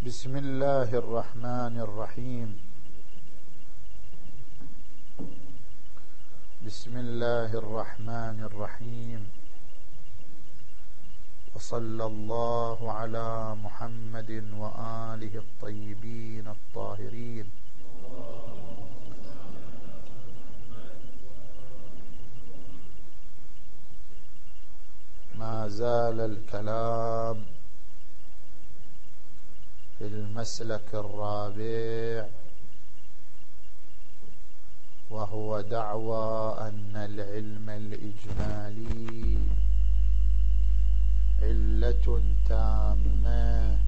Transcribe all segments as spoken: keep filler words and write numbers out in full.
بسم الله الرحمن الرحيم. بسم الله الرحمن الرحيم. وصلى الله على محمد وآله الطيبين الطاهرين. ما زال الكلام في المسلك الرابع، وهو دعوى أن العلم الإجمالي علة تامة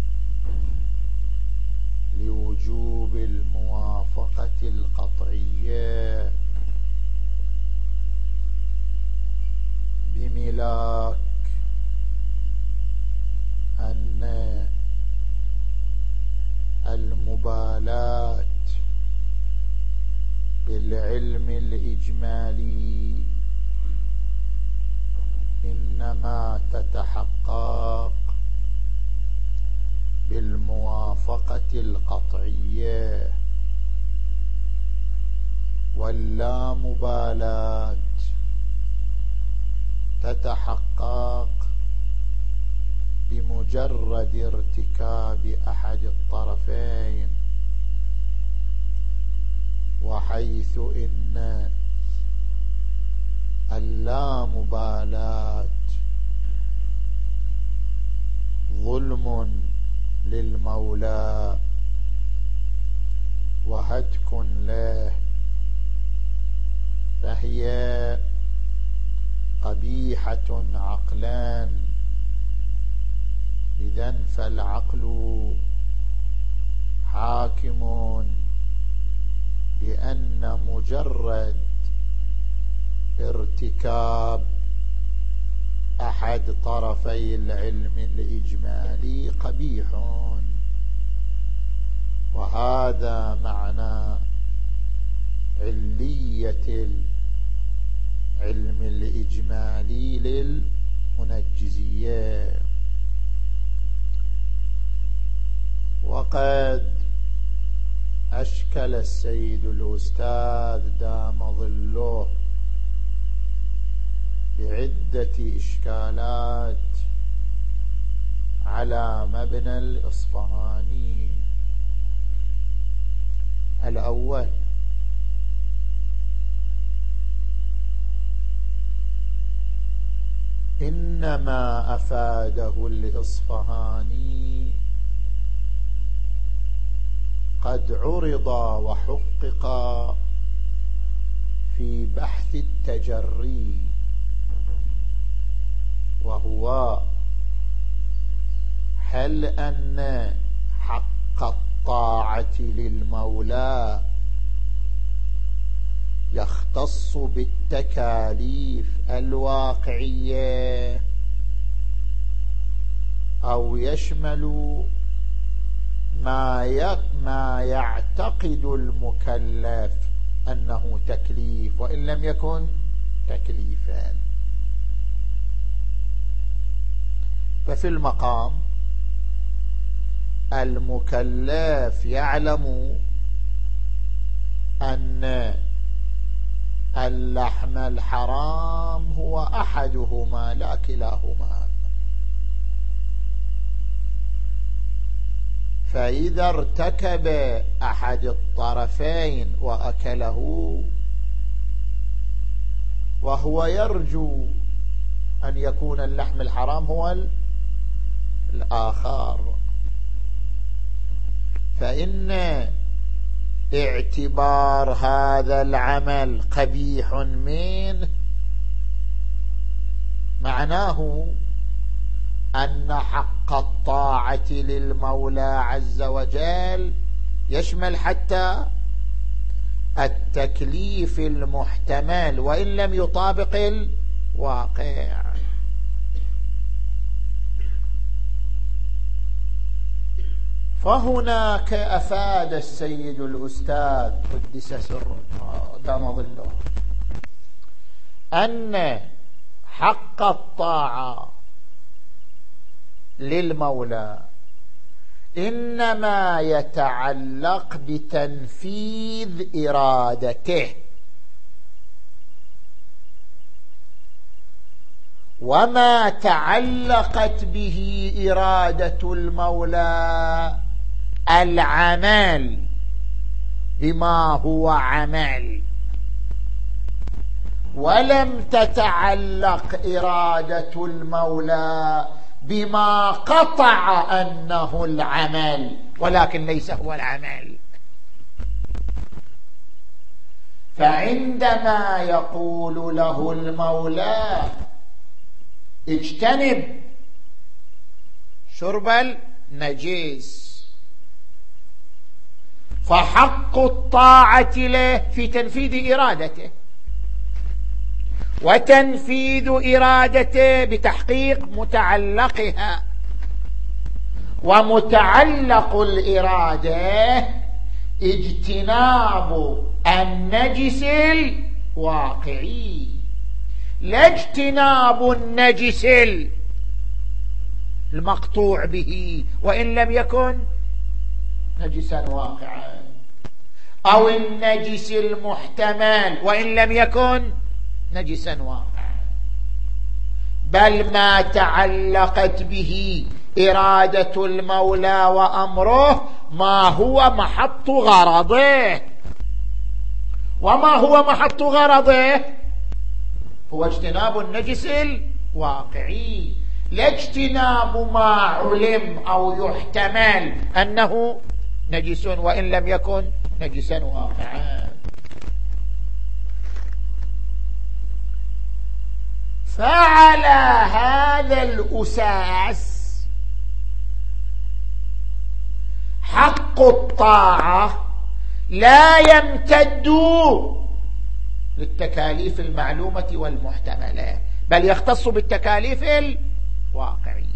لوجوب الموافقة القطعية بملاك أن المبالاة بالعلم الإجمالي إنما تتحقق بالموافقة القطعية، واللامبالاة تتحقق بمجرد ارتكاب أحد الطرفين، وحيث إن اللامبالاة ظلم للمولى وهتك له، فهي قبيحة عقلا. إذن فالعقل حاكم بأن مجرد ارتكاب أحد طرفي العلم الإجمالي قبيح، وهذا معنى علية العلم الإجمالي للمنجزية. وقد أشكل السيد الأستاذ دام ظله بعدة إشكالات على مبنى الإصفهاني. الأول: إنما أفاده الإصفهاني قد عرض وحقق في بحث التجري، وهو هل أن حق الطاعة للمولى يختص بالتكاليف الواقعية أو يشمل ما ما يعتقد المكلف أنه تكليف وإن لم يكن تكليفا. ففي المقام المكلف يعلم أن اللحم الحرام هو أحدهما لا كلاهما، فإذا ارتكب أحد الطرفين وأكله وهو يرجو أن يكون اللحم الحرام هو الآخر، فإن اعتبار هذا العمل قبيح منه معناه أن حق الطاعة للمولى عز وجل يشمل حتى التكليف المحتمل وإن لم يطابق الواقع. فهناك أفاد السيد الأستاذ قدس سره دام ظله أن حق الطاعة للمولى إنما يتعلق بتنفيذ إرادته، وما تعلقت به إرادة المولى العمل بما هو عمل، ولم تتعلق إرادة المولى بما قطع أنه العمل ولكن ليس هو العمل. فعندما يقول له المولى اجتنب شرب النجيس، فحق الطاعة له في تنفيذ إرادته، وتنفيذ إرادته بتحقيق متعلقها، ومتعلق الإرادة اجتناب النجس الواقعي، لا اجتناب النجس المقطوع به وإن لم يكن نجسا واقعا، أو النجس المحتمل وإن لم يكن نجسا واقعا، بل ما تعلقت به إرادة المولى وأمره ما هو محط غرضه. وما هو محط غرضه؟ هو اجتناب النجس الواقعي، لا اجتناب ما علم أو يحتمل أنه نجس وإن لم يكن نجسا واقعا. فعلى هذا الأساس حق الطاعة لا يمتد للتكاليف المعلومة والمحتملة، بل يختص بالتكاليف الواقعية.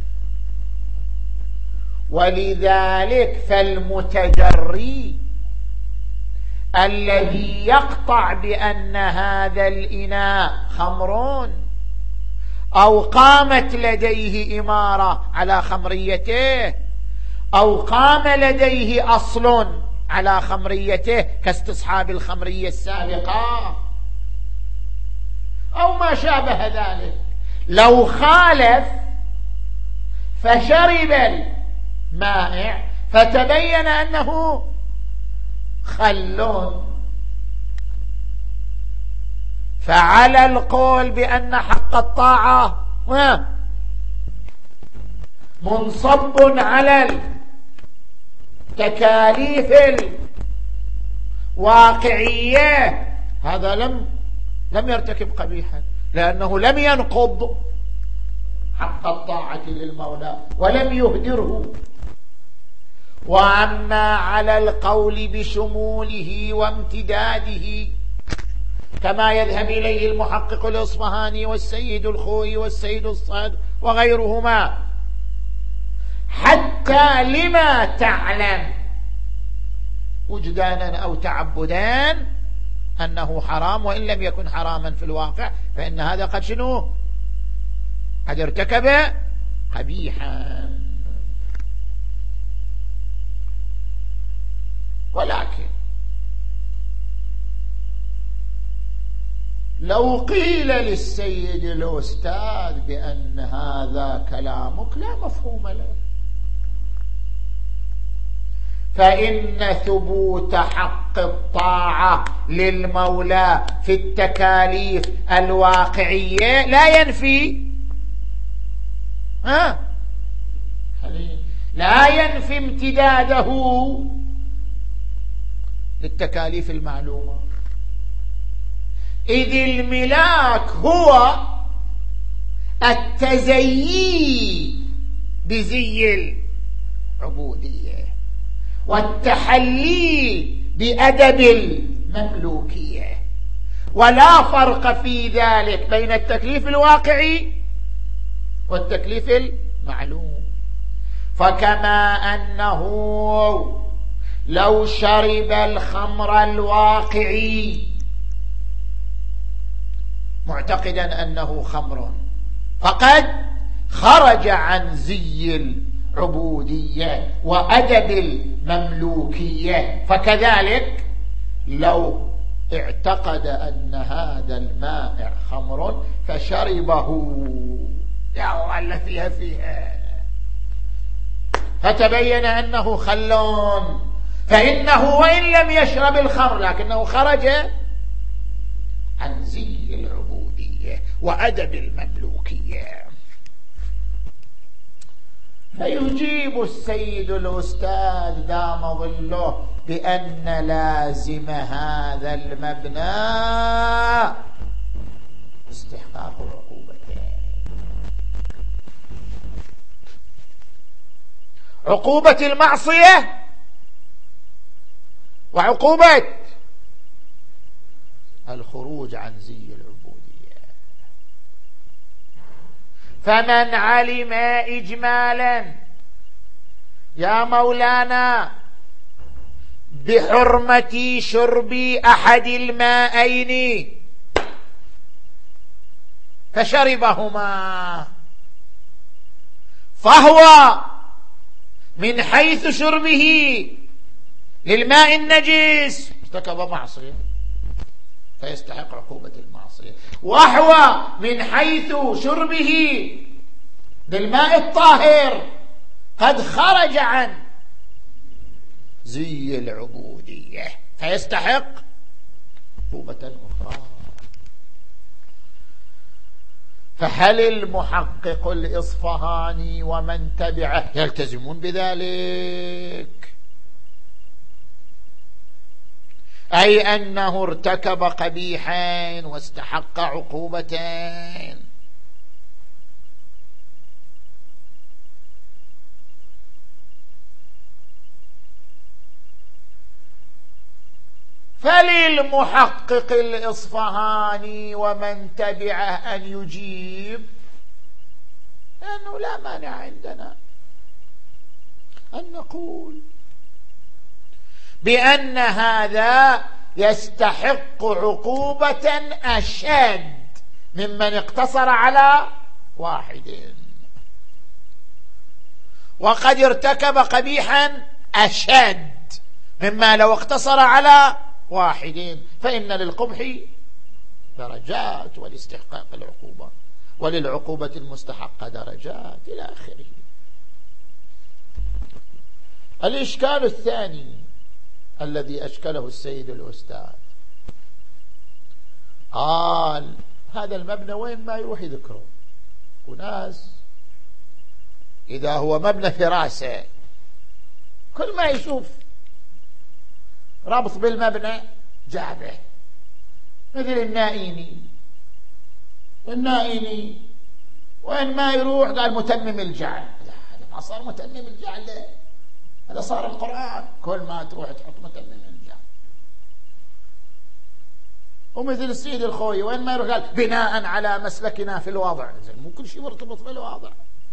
ولذلك فالمتجري الذي يقطع بأن هذا الإناء خمر أو قامت لديه إمارة على خمريته أو قام لديه أصل على خمريته كاستصحاب الخمرية السابقة أو ما شابه ذلك، لو خالف فشرب المائع فتبين أنه خل، فعلى القول بأن حق الطاعة منصب على التكاليف الواقعية، هذا لم لم يرتكب قبيحا، لأنه لم ينقض حق الطاعة للمولى ولم يهدره. وأما على القول بشموله وامتداده كما يذهب إليه المحقق الإصفهاني والسيد الخوي والسيد الصادق وغيرهما، حتى لما تعلم وجدانا أو تعبدان أنه حرام وإن لم يكن حراما في الواقع، فإن هذا قد شنو؟ قد ارتكب قبيحا. ولكن لو قيل للسيد الأستاذ بأن هذا كلامك لا مفهوم له، فإن ثبوت حق الطاعة للمولى في التكاليف الواقعية لا ينفي ها لا ينفي امتداده للتكاليف المعلومة، إذ الملاك هو التزيي بزي العبودية والتحلي بأدب المملوكية، ولا فرق في ذلك بين التكليف الواقعي والتكليف المعلوم. فكما أنه لو شرب الخمر الواقعي معتقدا أنه خمر فقد خرج عن زي العبودية وأدب المملوكية. فكذلك لو اعتقد أن هذا المائع خمر فشربه، يا الله فيها فيها، فتبين أنه خلون، فإنه وإن لم يشرب الخمر لكنه خرج عن زي العبودية وأدب المملوكية. فيجيب السيد الأستاذ دام ظله بأن لازم هذا المبنى استحقاق عقوبتين: عقوبة المعصية وعقوبة الخروج عن زي العبودية. فمن علم إجمالا يا مولانا بحرمة شرب أحد الماءين فشربهما، فهو من حيث شربه للماء النجس ارتكب معصية فيستحق عقوبة المعصية، وهو من حيث شربه للماء الطاهر قد خرج عن زي العبودية فيستحق عقوبة أخرى. فهل المحقق الإصفهاني ومن تبعه يلتزمون بذلك؟ أي أنه ارتكب قبيحين واستحق عقوبتين؟ فللمحقق الإصفهاني ومن تبعه أن يجيب، لأنه لا مانع عندنا أن نقول بأن هذا يستحق عقوبة أشد ممن اقتصر على واحد، وقد ارتكب قبيحا أشد مما لو اقتصر على واحد، فإن للقبح درجات ولاستحقاق العقوبة وللعقوبة المستحقة درجات إلى آخره. الإشكال الثاني الذي أشكله السيد الأستاذ قال هذا المبنى وين ما يروح يذكره، وناس إذا هو مبنى فراسة كل ما يشوف ربط بالمبنى جابه، مثل النائيني. النائيني وين ما يروح قال متمم الجعل، هذا ما صار متمم الجعل، هذا صار القرآن، كل ما تروح تحط متمم الجعل. ومثل السيد الخوي وين ما يروح قال بناء على مسلكنا في الوضع، مو كل شيء مرتبط بالوضع.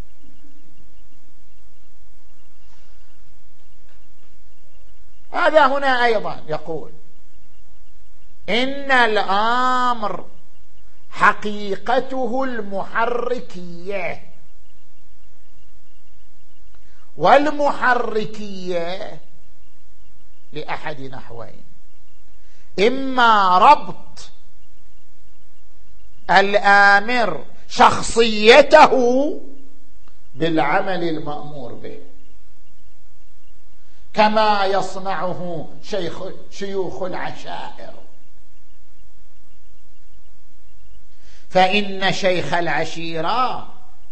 هذا هنا أيضا يقول إن الأمر حقيقته المحركية، والمحركية لأحد نحوين: إما ربط الآمر شخصيته بالعمل المأمور به كما يصنعه شيخ شيوخ العشائر، فإن شيخ العشيرة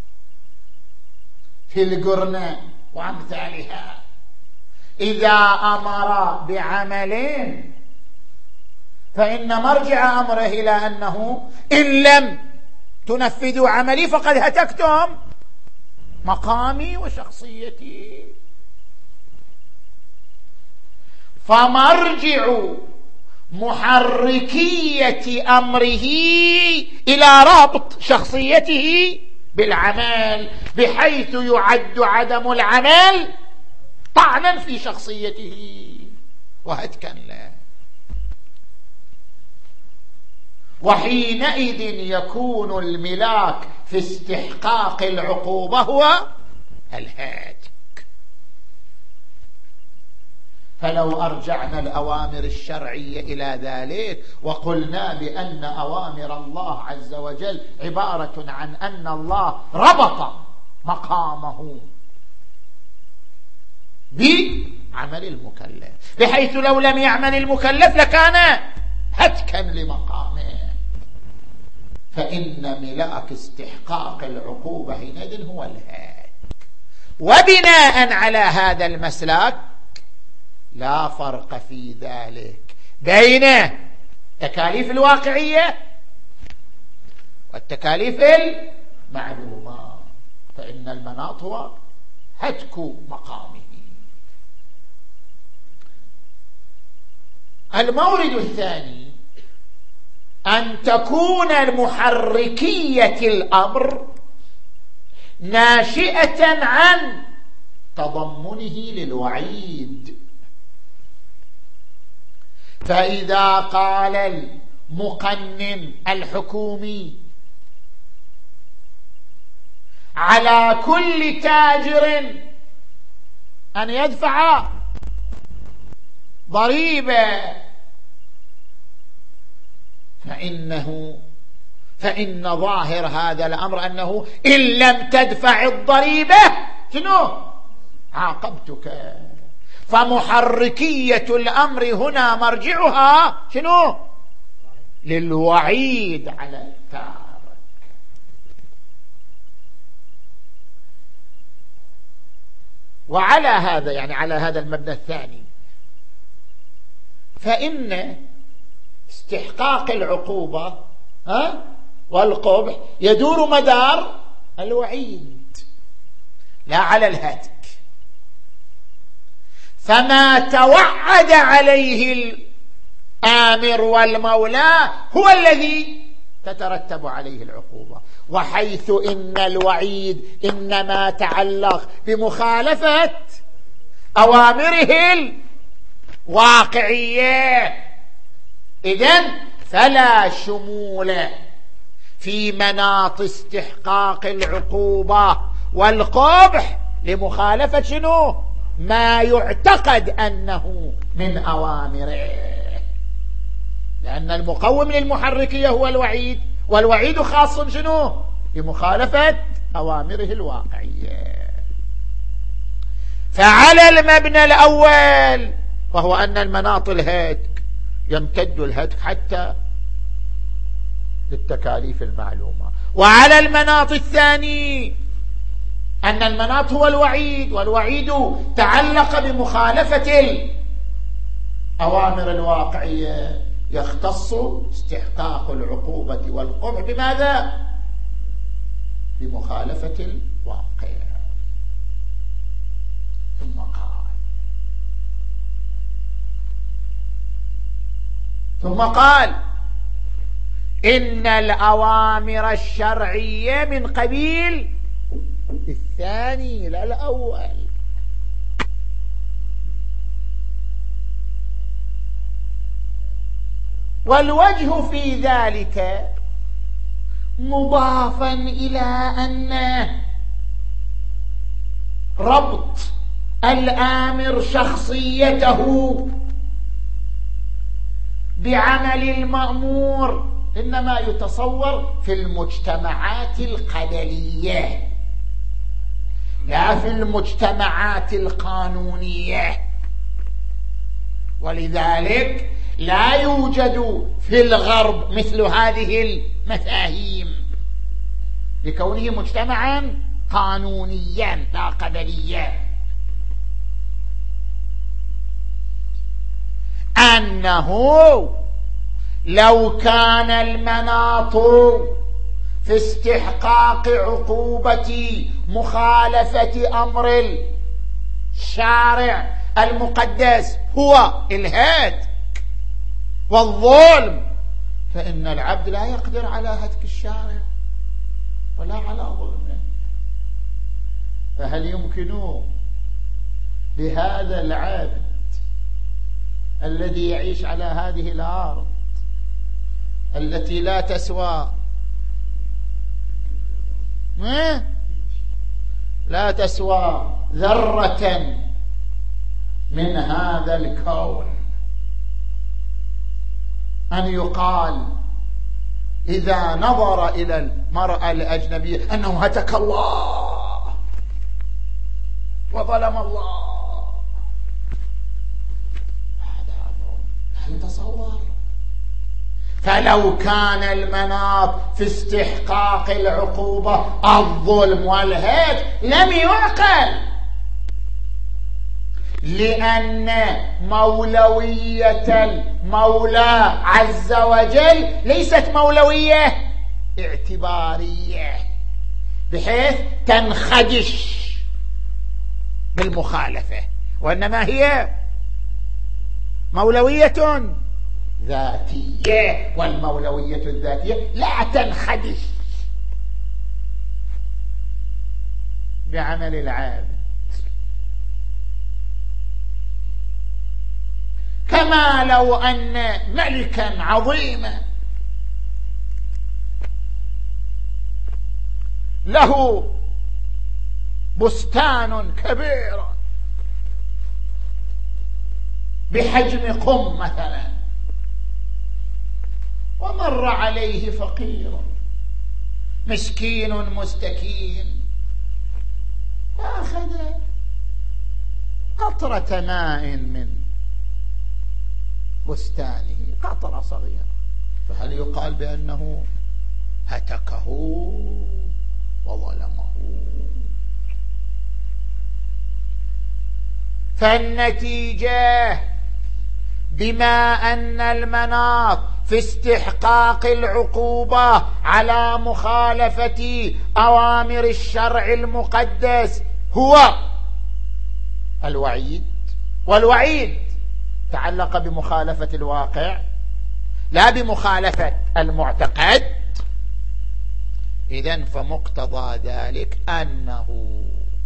في القرن وأمثالها إذا أمر بعمل فإن مرجع أمره إلى أنه إن لم تنفذوا عملي فقد هتكتم مقامي وشخصيتي. فمرجع محركية أمره إلى ربط شخصيته بالعمل، بحيث يعد عدم العمل طعنا في شخصيته وهتكا له، وحينئذ يكون الملاك في استحقاق العقوبة هو الهات. فلو أرجعنا الأوامر الشرعية إلى ذلك وقلنا بأن أوامر الله عز وجل عبارة عن أن الله ربط مقامه بعمل المكلف، بحيث لو لم يعمل المكلف لكان هتكا لمقامه، فإن ملاك استحقاق العقوبة حينئذ هو الهتك. وبناء على هذا المسلك لا فرق في ذلك بين التكاليف الواقعية والتكاليف المعلومة، فإن المناط هو هتك مقامه. المورد الثاني أن تكون المحركية الأمر ناشئة عن تضمنه للوعيد. فإذا قال المقنن الحكومي على كل تاجر أن يدفع ضريبة، فإنه فإن ظاهر هذا الأمر أنه إن لم تدفع الضريبة شنو؟ عاقبتك. فمحركية الأمر هنا مرجعها شنو؟ للوعيد على التارك. وعلى هذا يعني على هذا المبنى الثاني فإن استحقاق العقوبة ها والقبح يدور مدار الوعيد لا على الهتك. فما توعد عليه الآمر والمولى هو الذي تترتب عليه العقوبة، وحيث إن الوعيد إنما تعلق بمخالفة أوامره الواقعية، إذن فلا شمول في مناط استحقاق العقوبة والقبح لمخالفة شنو؟ ما يعتقد أنه من أوامره، لأن المقوم للمحركية هو الوعيد، والوعيد خاص شنو؟ بمخالفة أوامره الواقعية. فعلى المبنى الأول وهو أن المناط الهتك يمتد الهتك حتى للتكاليف المعلومة، وعلى المناط الثاني أن المناط هو الوعيد، والوعيد تعلق بمخالفة الأوامر الواقعية، يختص استحقاق العقوبة والقبح بماذا؟ بمخالفة الواقع. ثم قال ثم قال إن الأوامر الشرعية من قبيل الثاني لا الأول. والوجه في ذلك مضافا إلى أن ربط الآمر شخصيته بعمل المأمور إنما يتصور في المجتمعات القبلية لا في المجتمعات القانونية، ولذلك لا يوجد في الغرب مثل هذه المفاهيم لكونه مجتمعا قانونيا لا قبليا. أنه لو كان المناط في استحقاق عقوبة مخالفة أمر الشارع المقدس هو الهتك والظلم، فإن العبد لا يقدر على هتك الشارع ولا على ظلمه. فهل يمكن لهذا العبد الذي يعيش على هذه الأرض التي لا تسوى لا تسوى ذرة من هذا الكون أن يقال إذا نظر إلى المرأة الأجنبية أنه هتك الله وظلم الله، هذا أمر لا يتصور. فلو كان المناط في استحقاق العقوبة الظلم والهيج لم يعقل، لأن مولوية المولى عز وجل ليست مولوية اعتبارية بحيث تنخدش بالمخالفة، وإنما هي مولوية ذاتية، والمولوية الذاتية لا تنخدش بعمل العابد. كما لو أن ملكا عظيما له بستان كبير بحجم قم مثلا، ومر عليه فقير مسكين مستكين فأخذ قطرة ماء من بستانه، قطرة صغيرة، فهل يقال بأنه هتكه وظلمه؟ فالنتيجة بما أن المناط في استحقاق العقوبة على مخالفة أوامر الشرع المقدس هو الوعيد، والوعيد تعلق بمخالفة الواقع لا بمخالفة المعتقد. إذن فمقتضى ذلك أنه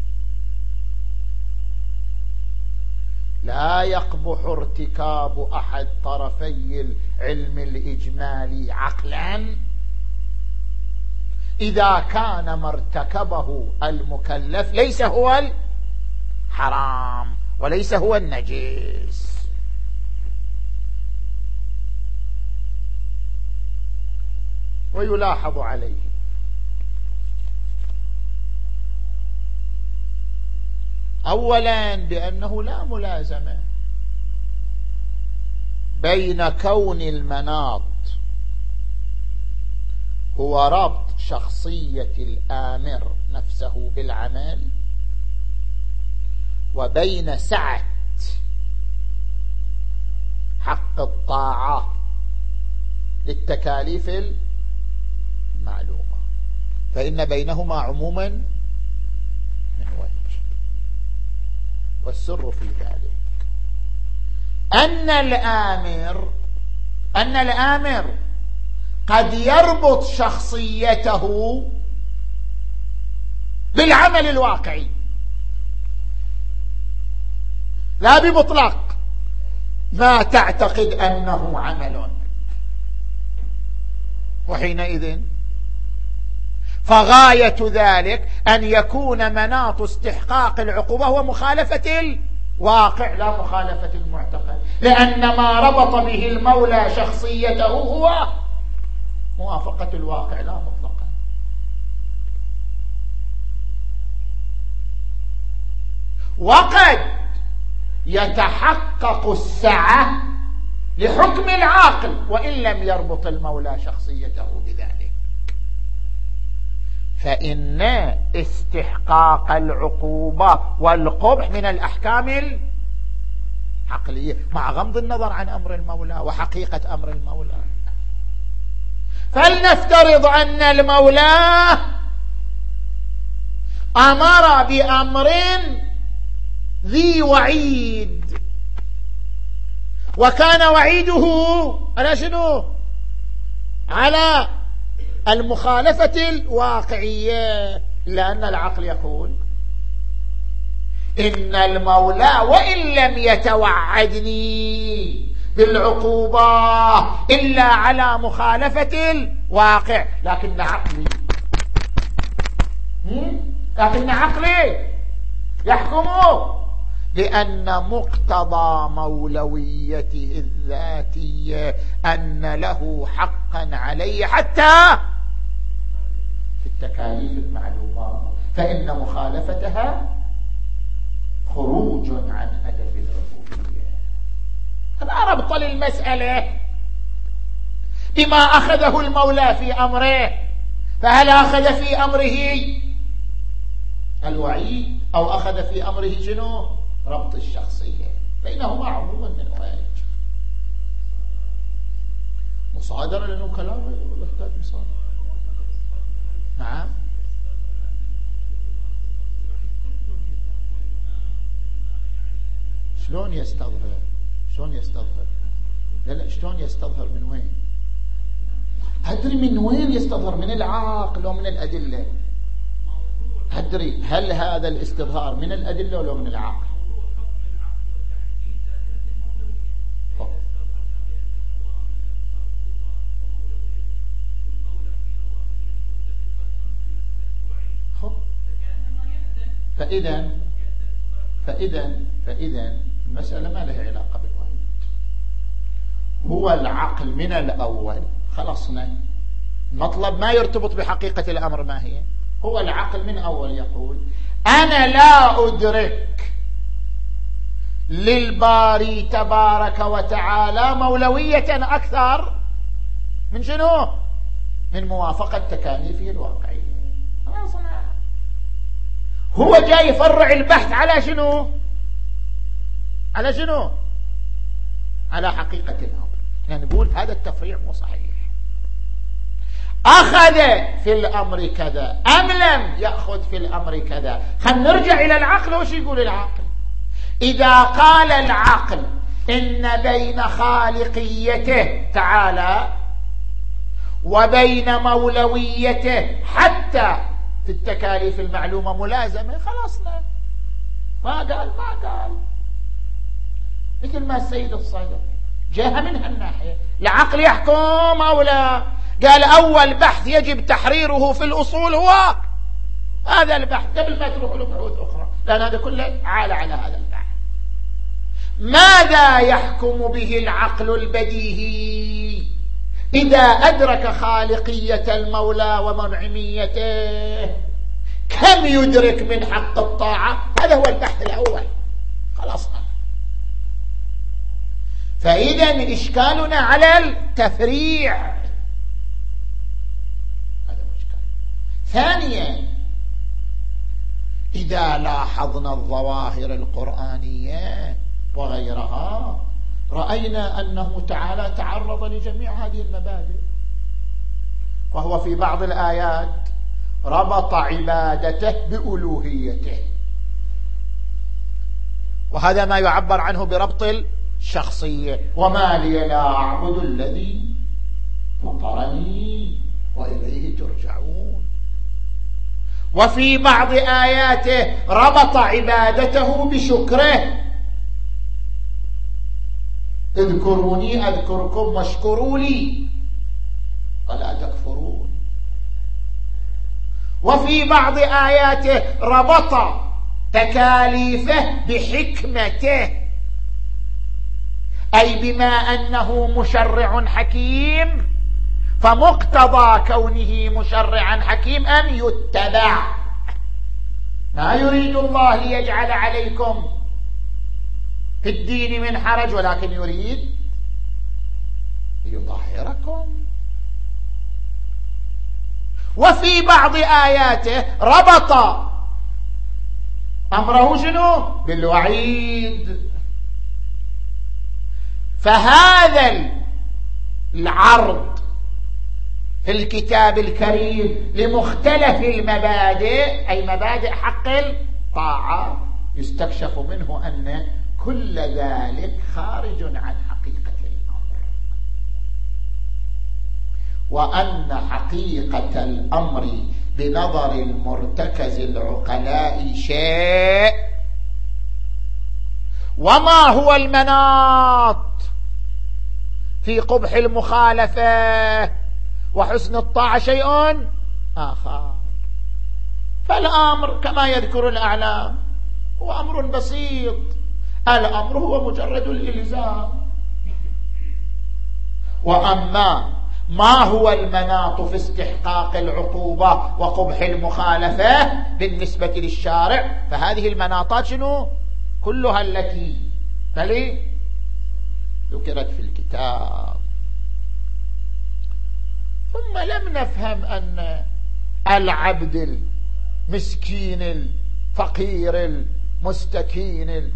لا يقبح ارتكاب أحد طرفي العلم الإجمالي عقلا إذا كان ما ارتكبه المكلف ليس هو الحرام وليس هو النجس. ويلاحظ عليه أولا بأنه لا ملازمة بين كون المناط هو ربط شخصية الآمر نفسه بالعمل وبين سعة حق الطاعة للتكاليف المعلومة، فإن بينهما عموما من وجه. والسر في ذلك أن الآمر أن الآمر قد يربط شخصيته بالعمل الواقعي لا بمطلق ما تعتقد أنه عمل، وحينئذ فغاية ذلك أن يكون مناط استحقاق العقوبة هو مخالفة الواقع لا مخالفة المعتقد، لأن ما ربط به المولى شخصيته هو موافقة الواقع لا مطلقا. وقد يتحقق السعة لحكم العاقل وإن لم يربط المولى شخصيته بذلك، فإن استحقاق العقوبة والقبح من الأحكام العقلية مع غض النظر عن أمر المولى وحقيقة أمر المولى. فلنفترض أن المولى أمر بأمر ذي وعيد وكان وعيده على شنو؟ على المخالفة الواقعية، لأن العقل يقول إن المولى وإن لم يتوعدني بالعقوبة إلا على مخالفة الواقع، لكن عقلي لكن عقلي يحكم لأن مقتضى مولويته الذاتية أن له حقا عليه حتى في التكاليف المعلومة، فإن مخالفتها خروج عن أدب العبودية. هذا ربط للمسألة بما أخذه المولى في أمره. فهل أخذ في أمره الوعيد أو أخذ في أمره شنو؟ ربط الشخصية. بينهما عموما من وجه مصادرة، لأنه كلام ولا يحتاج مصادرة. نعم. شلون يستظهر؟ شلون يستظهر؟ لا لا شلون يستظهر؟ من وين؟ أدري من وين يستظهر، من العقل ومن الأدلة. أدري هل هذا الاستظهار من الأدلة ولا من العقل؟ فإذا فإذا فإذا المسألة ما لها علاقة بالوعيد. هو العقل من الأول، خلصنا. المطلب ما يرتبط بحقيقة الأمر ما هي. هو العقل من أول يقول أنا لا أدرك للباري تبارك وتعالى مولوية أكثر من شنو؟ من موافقة تكاليفه الواقعية. خلصنا. هو جاي يفرع البحث على شنو؟ على شنو؟ على حقيقة الأمر. يعني نقول هذا التفريع مو صحيح. أخذ في الأمر كذا أم لم يأخذ في الأمر كذا. خلينا نرجع إلى العقل. وش يقول العقل؟ إذا قال العقل إن بين خالقيته تعالى وبين مولويته حتى في التكاليف المعلومة ملازمة، خلصنا. ما قال ما قال مثل ما السيد الصدر جاء من هالناحية. العقل يحكم أو لا؟ قال أول بحث يجب تحريره في الأصول هو هذا البحث قبل ما تروح له بحوث أخرى، لأن هذا كله عال على هذا البحث. ماذا يحكم به العقل البديهي إذا أدرك خالقية المولى ومنعميته؟ كم يدرك من حق الطاعة؟ هذا هو البحث الأول. خلصنا. فإذا إشكالنا على التفريع، هذا مشكل. ثانيا، إذا لاحظنا الظواهر القرآنية وغيرها رأينا أنه تعالى تعرض لجميع هذه المبادئ. فهو في بعض الآيات ربط عبادته بألوهيته، وهذا ما يعبر عنه بربط الشخصية. وما لي لا أعبد الذي فطرني وإليه ترجعون. وفي بعض آياته ربط عبادته بشكره. اذكروني أذكركم واشكروا لي ولا تكفرون. وفي بعض آياته ربط تكاليفه بحكمته، أي بما أنه مشرع حكيم فمقتضى كونه مشرعا حكيم أن يتبع. ما يريد الله ليجعل عليكم في الدين من حرج، ولكن يريد ليطهركم. وفي بعض آياته ربط أمره شنو؟ بالوعيد. فهذا العرض في الكتاب الكريم لمختلف المبادئ، أي مبادئ حق الطاعة، يستكشف منه أن كل ذلك خارج عن حقيقة الأمر، وأن حقيقة الأمر بنظر المرتكز العقلاء شيء، وما هو المناط في قبح المخالفة وحسن الطاعة شيء آخر. فالأمر كما يذكر الأعلام هو أمر بسيط الأمر هو مجرد الإلزام. وأما ما هو المناط في استحقاق العقوبة وقبح المخالفة بالنسبة للشارع، فهذه المناطات شنو؟ كلها التي بل ذكرت في الكتاب. ثم لم نفهم أن العبد المسكين الفقير المستكين ال...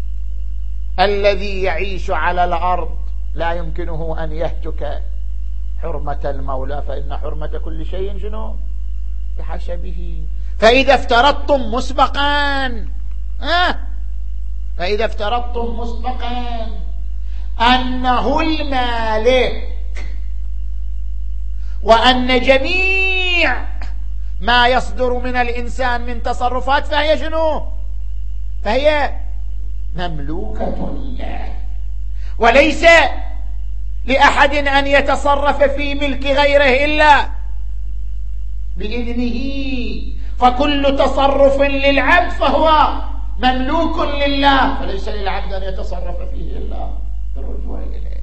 الذي يعيش على الأرض لا يمكنه أن يهتك حرمة المولى، فإن حرمة كل شيء شنو؟ بحسبه. فإذا افترضتم مسبقا آه فإذا افترضتم مسبقا أنه المالك وأن جميع ما يصدر من الإنسان من تصرفات فهي شنو؟ فهي مملوكة له، وليس لأحد أن يتصرف في ملك غيره إلا بإذنه، فكل تصرف للعبد فهو مملوك لله، فليس للعبد أن يتصرف فيه إلا بالرجوع إليه.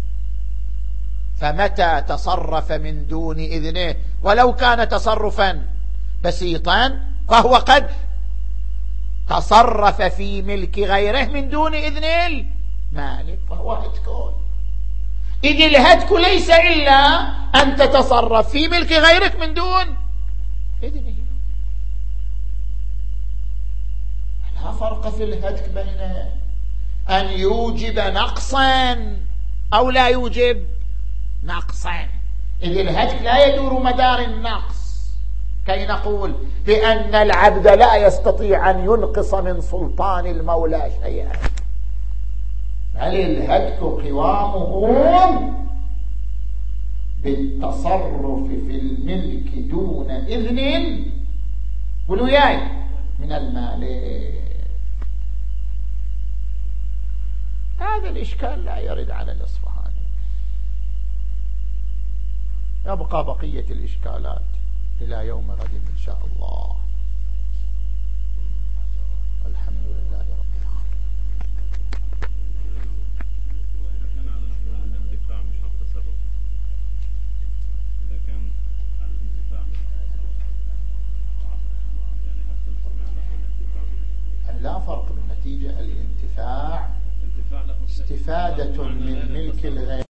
فمتى تصرف من دون إذنه ولو كان تصرفا بسيطا فهو قد تصرف في ملك غيره من دون إذن المالك، فهو هتك. إذ الهتك ليس إلا أن تتصرف في ملك غيرك من دون إذنه. لا فرق في الهتك بين أن يوجب نقصا أو لا يوجب نقصا، إذ الهتك لا يدور مدار النقص كي نقول بأن العبد لا يستطيع أن ينقص من سلطان المولى شيئا، بل الهتك قوامه بالتصرف في الملك دون إذن ولوياي من المالك. هذا الإشكال لا يرد على الإصفهاني. يبقى بقية الإشكالات إلى يوم غد إن شاء الله. والحمد لله رب العالمين. وإذا كان على الانتفاع مش على التصرف، إذا كان على الانتفاع مش على التصرف، يعني حتى الحرمة على الانتفاع. أن لا فرق بالنتيجة. الانتفاع استفادة من ملك الغير.